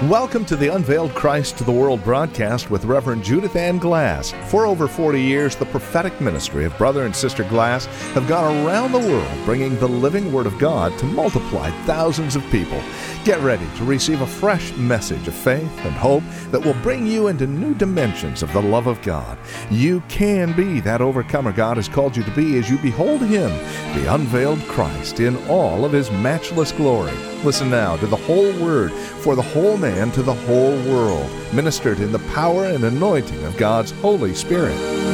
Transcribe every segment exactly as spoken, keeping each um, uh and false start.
Welcome to the Unveiled Christ to the World broadcast with Reverend Judith Ann Glass. For over forty years, the prophetic ministry of Brother and Sister Glass have gone around the world bringing the living Word of God to multiply thousands of people. Get ready to receive a fresh message of faith and hope that will bring you into new dimensions of the love of God. You can be that overcomer God has called you to be as you behold Him, the unveiled Christ, in all of His matchless glory. Listen now to the whole Word for the whole man to the whole world, ministered in the power and anointing of God's Holy Spirit.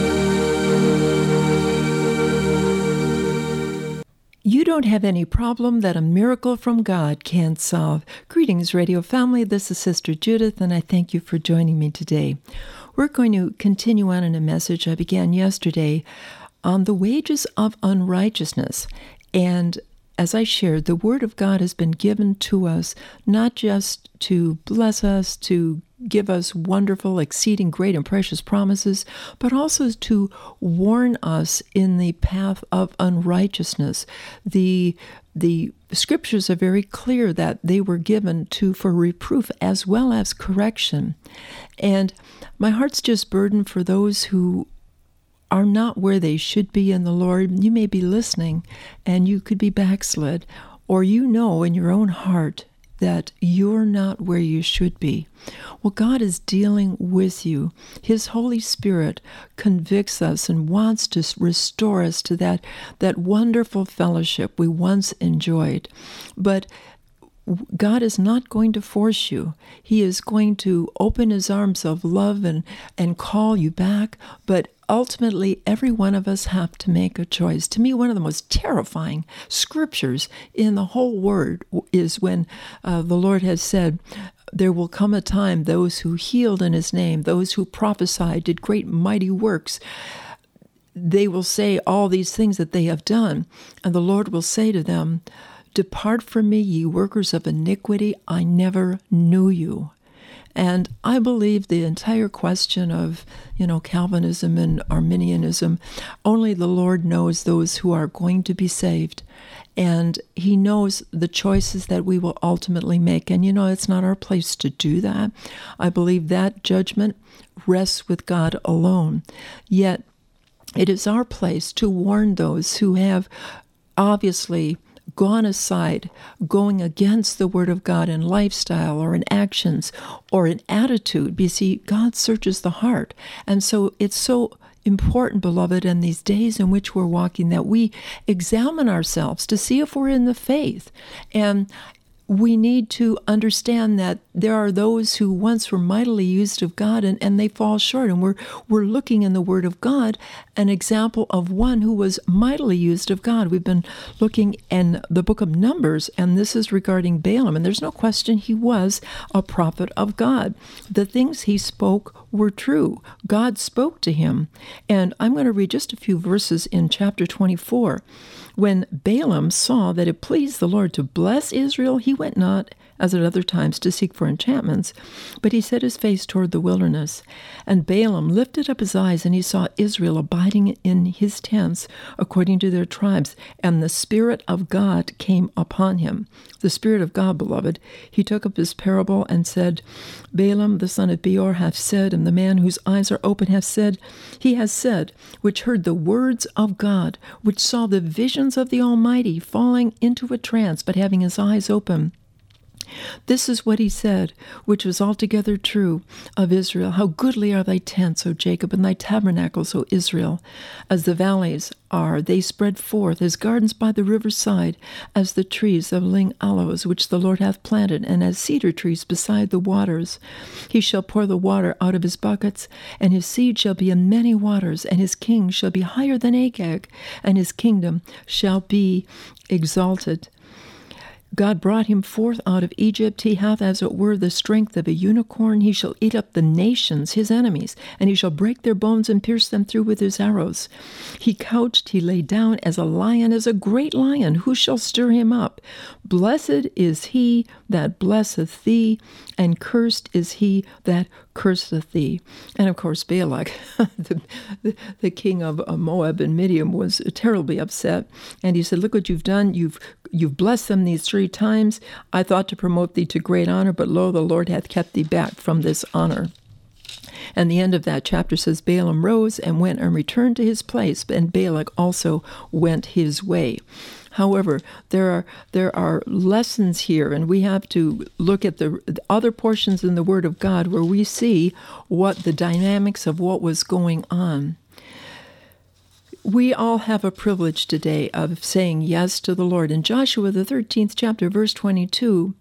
You don't have any problem that a miracle from God can't solve. Greetings, radio family. This is Sister Judith, and I thank you for joining me today. We're going to continue on in a message I began yesterday on the wages of unrighteousness. And as I shared, the Word of God has been given to us not just to bless us, to give us wonderful, exceeding great and precious promises, but also to warn us in the path of unrighteousness. The the scriptures are very clear that they were given to for reproof as well as correction. And my heart's just burdened for those who are not where they should be in the Lord. You may be listening and you could be backslid, or you know in your own heart that you're not where you should be. Well, God is dealing with you. His Holy Spirit convicts us and wants to restore us to that, that wonderful fellowship we once enjoyed. But God is not going to force you. He is going to open His arms of love and, and call you back, but ultimately, every one of us have to make a choice. To me, one of the most terrifying scriptures in the whole Word is when uh, the Lord has said, there will come a time those who healed in His name, those who prophesied, did great mighty works, they will say all these things that they have done, and the Lord will say to them, "Depart from me, ye workers of iniquity, I never knew you." And I believe the entire question of, you know, Calvinism and Arminianism, only the Lord knows those who are going to be saved. And He knows the choices that we will ultimately make. And, you know, it's not our place to do that. I believe that judgment rests with God alone. Yet, it is our place to warn those who have obviously gone aside, going against the Word of God in lifestyle or in actions or in attitude. You see, God searches the heart. And so it's so important, beloved, in these days in which we're walking, that we examine ourselves to see if we're in the faith. And we need to understand that there are those who once were mightily used of God and, and they fall short. And we're we're looking in the Word of God, an example of one who was mightily used of God. We've been looking in the book of Numbers, and this is regarding Balaam. And there's no question he was a prophet of God. The things he spoke were true. God spoke to him. And I'm going to read just a few verses in chapter twenty-four. When Balaam saw that it pleased the Lord to bless Israel, he went not, as at other times, to seek for enchantments, but he set his face toward the wilderness. And Balaam lifted up his eyes, and he saw Israel abiding in his tents, according to their tribes, and the Spirit of God came upon him. The Spirit of God, beloved. He took up his parable and said, Balaam the son of Beor hath said, and the man whose eyes are open hath said, he has said, which heard the words of God, which saw the visions of the Almighty, falling into a trance, but having his eyes open. This is what he said, which was altogether true of Israel. How goodly are thy tents, O Jacob, and thy tabernacles, O Israel. As the valleys are, they spread forth, as gardens by the river's side, as the trees of ling aloes, which the Lord hath planted, and as cedar trees beside the waters. He shall pour the water out of his buckets, and his seed shall be in many waters, and his king shall be higher than Agag, and his kingdom shall be exalted. God brought him forth out of Egypt. He hath as it were the strength of a unicorn. He shall eat up the nations, his enemies, and he shall break their bones and pierce them through with his arrows. He couched, he lay down as a lion, as a great lion. Who shall stir him up? Blessed is he that blesseth thee, and cursed is he that curseth thee. And of course, Balak, the, the, the king of Moab and Midian, was terribly upset. And he said, look what you've done. You've you've blessed them these three times. I thought to promote thee to great honor, but lo, the Lord hath kept thee back from this honor. And the end of that chapter says, Balaam rose and went and returned to his place, and Balak also went his way. However, there are there are lessons here, and we have to look at the, the other portions in the Word of God where we see what the dynamics of what was going on. We all have a privilege today of saying yes to the Lord. In Joshua, the thirteenth chapter, verse twenty-two,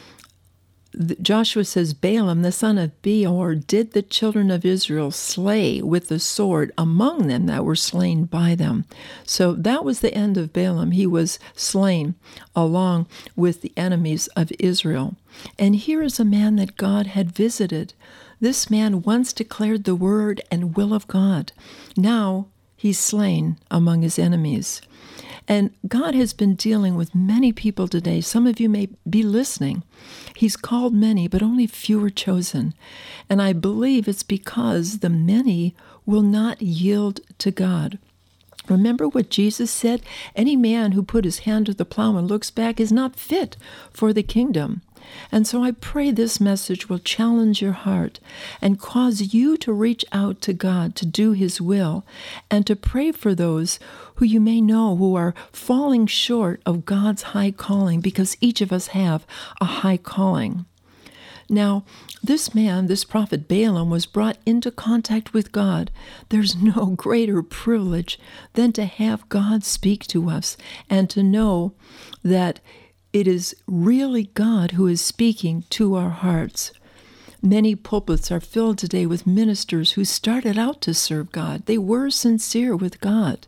Joshua says, Balaam, the son of Beor, did the children of Israel slay with the sword among them that were slain by them. So that was the end of Balaam. He was slain along with the enemies of Israel. And here is a man that God had visited. This man once declared the word and will of God. Now he's slain among his enemies. And God has been dealing with many people today. Some of you may be listening. He's called many, but only few are chosen. And I believe it's because the many will not yield to God. Remember what Jesus said? Any man who put his hand to the plow and looks back is not fit for the kingdom. And so I pray this message will challenge your heart and cause you to reach out to God to do His will and to pray for those who you may know who are falling short of God's high calling, because each of us have a high calling. Now, this man, this prophet Balaam, was brought into contact with God. There's no greater privilege than to have God speak to us and to know that it is really God who is speaking to our hearts. Many pulpits are filled today with ministers who started out to serve God. They were sincere with God.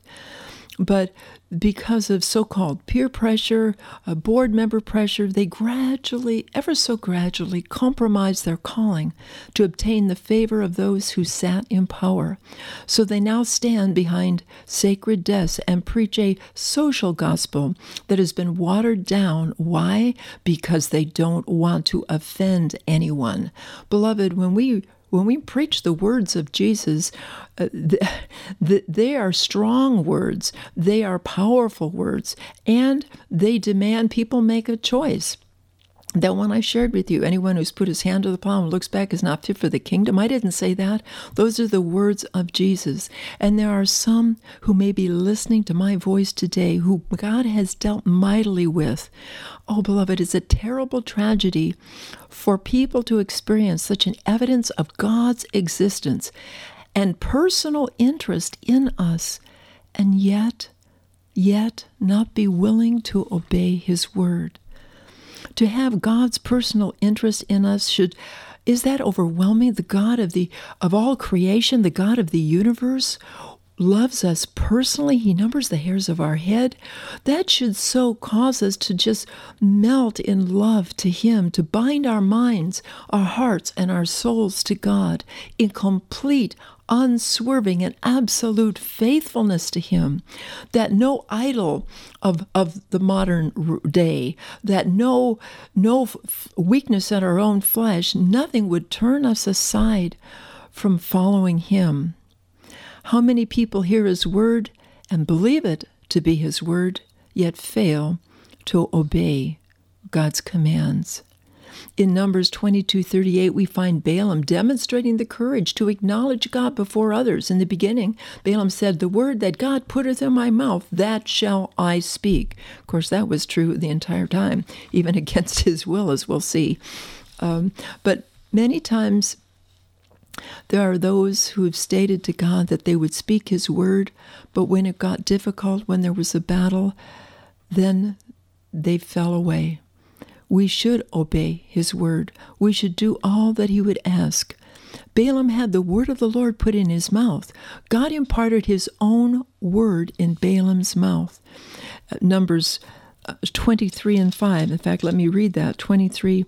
But because of so-called peer pressure, uh, board member pressure, they gradually, ever so gradually, compromised their calling to obtain the favor of those who sat in power. So they now stand behind sacred desks and preach a social gospel that has been watered down. Why? Because they don't want to offend anyone. Beloved, when we When we preach the words of Jesus, uh, the, the, they are strong words, they are powerful words, and they demand people make a choice. That one I shared with you, anyone who's put his hand to the plow and looks back is not fit for the kingdom. I didn't say that. Those are the words of Jesus. And there are some who may be listening to my voice today who God has dealt mightily with. Oh, beloved, it's a terrible tragedy for people to experience such an evidence of God's existence and personal interest in us, and yet, yet not be willing to obey His word. To have God's personal interest in us should, is that overwhelming? The God of the of all creation, the God of the universe, loves us personally. He numbers the hairs of our head. That should so cause us to just melt in love to Him, to bind our minds, our hearts, and our souls to God in complete, unswerving, and absolute faithfulness to Him, that no idol of, of the modern day, that no, no weakness in our own flesh, nothing would turn us aside from following Him. How many people hear His word and believe it to be His word, yet fail to obey God's commands? In Numbers twenty-two thirty-eight, we find Balaam demonstrating the courage to acknowledge God before others. In the beginning, Balaam said, "The word that God putteth in my mouth, that shall I speak." Of course, that was true the entire time, even against his will, as we'll see. Um, but many times, there are those who have stated to God that they would speak His word, but when it got difficult, when there was a battle, then they fell away. We should obey His word. We should do all that He would ask. Balaam had the word of the Lord put in his mouth. God imparted His own word in Balaam's mouth. Numbers twenty-three and five. In fact, let me read that. twenty-three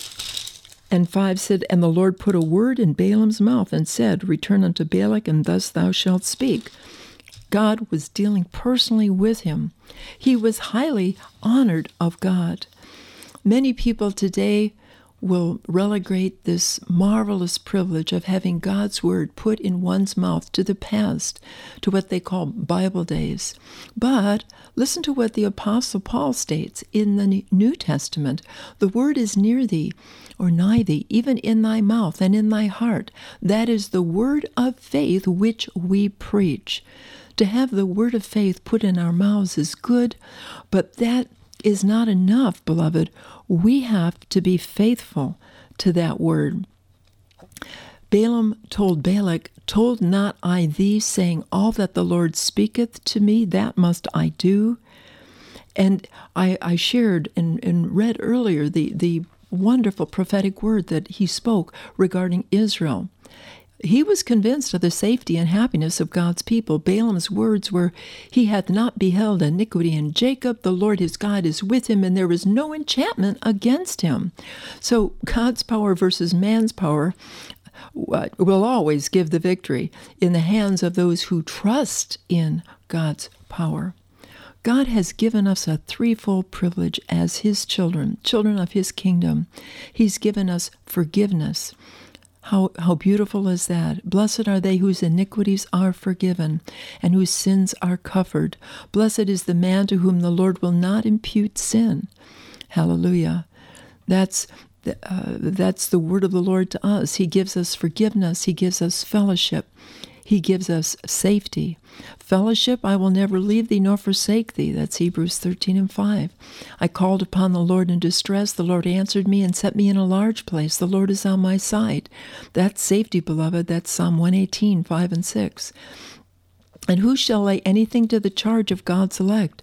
and five said, "And the Lord put a word in Balaam's mouth and said, Return unto Balak, and thus thou shalt speak. God was dealing personally with him. He was highly honored of God. Many people today will relegate this marvelous privilege of having God's word put in one's mouth to the past, to what they call Bible days. But listen to what the Apostle Paul states in the New Testament. The word is near thee, or nigh thee, even in thy mouth and in thy heart. That is the word of faith which we preach. To have the word of faith put in our mouths is good, but that is not enough, beloved. We have to be faithful to that word. Balaam told Balak, told not I thee, saying, all that the Lord speaketh to me, that must I do. And I, I shared and, and read earlier the, the wonderful prophetic word that he spoke regarding Israel. He was convinced of the safety and happiness of God's people. Balaam's words were, he hath not beheld iniquity in Jacob. The Lord his God is with him, and there is no enchantment against him. So God's power versus man's power will always give the victory in the hands of those who trust in God's power. God has given us a threefold privilege as his children, children of his kingdom. He's given us forgiveness. How how beautiful is that? Blessed are they whose iniquities are forgiven and whose sins are covered. Blessed is the man to whom the Lord will not impute sin. Hallelujah. That's uh, that's the word of the Lord to us. He gives us forgiveness. He gives us fellowship. He gives us safety. Fellowship, I will never leave thee nor forsake thee. That's Hebrews thirteen and five. I called upon the Lord in distress. The Lord answered me and set me in a large place. The Lord is on my side. That's safety, beloved. That's Psalm one eighteen, five and six. And who shall lay anything to the charge of God's elect?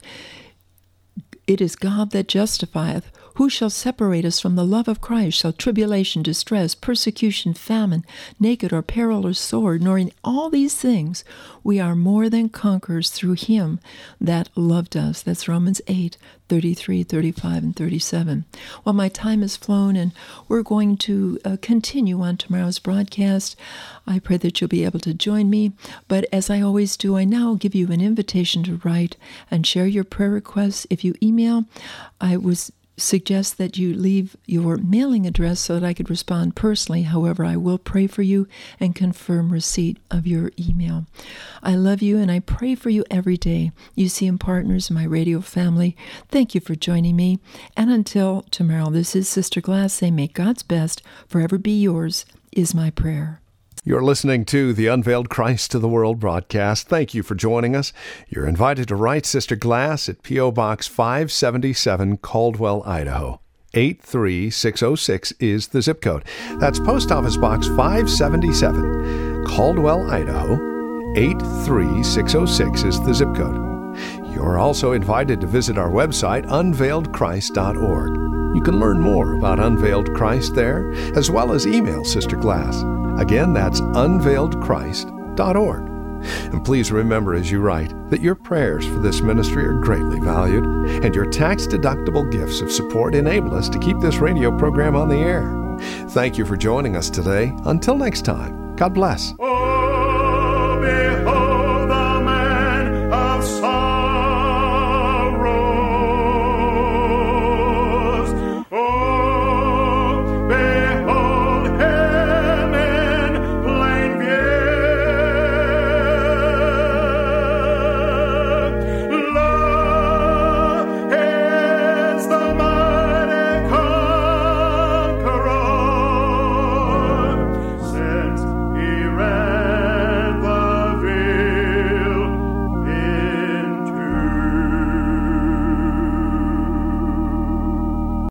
It is God that justifieth. Who shall separate us from the love of Christ? Shall tribulation, distress, persecution, famine, naked or peril or sword? Nor in all these things we are more than conquerors through him that loved us. That's Romans eight, thirty-three, thirty-five, and thirty-seven. Well, my time has flown, and we're going to uh, continue on tomorrow's broadcast. I pray that you'll be able to join me. But as I always do, I now give you an invitation to write and share your prayer requests. If you email, I was suggest that you leave your mailing address so that I could respond personally. However, I will pray for you and confirm receipt of your email. I love you, and I pray for you every day. U C M Partners, my radio family, thank you for joining me. And until tomorrow, this is Sister Glass saying, may God's best forever be yours, is my prayer. You're listening to the Unveiled Christ to the World broadcast. Thank you for joining us. You're invited to write Sister Glass at P O. Box five seventy-seven, Caldwell, Idaho. eight three six oh six is the zip code. That's Post Office Box five seventy-seven, Caldwell, Idaho. eight three six oh six is the zip code. You're also invited to visit our website, unveiled christ dot org. You can learn more about Unveiled Christ there, as well as email Sister Glass. Again, that's unveiled christ dot org. And please remember as you write that your prayers for this ministry are greatly valued, and your tax-deductible gifts of support enable us to keep this radio program on the air. Thank you for joining us today. Until next time, God bless.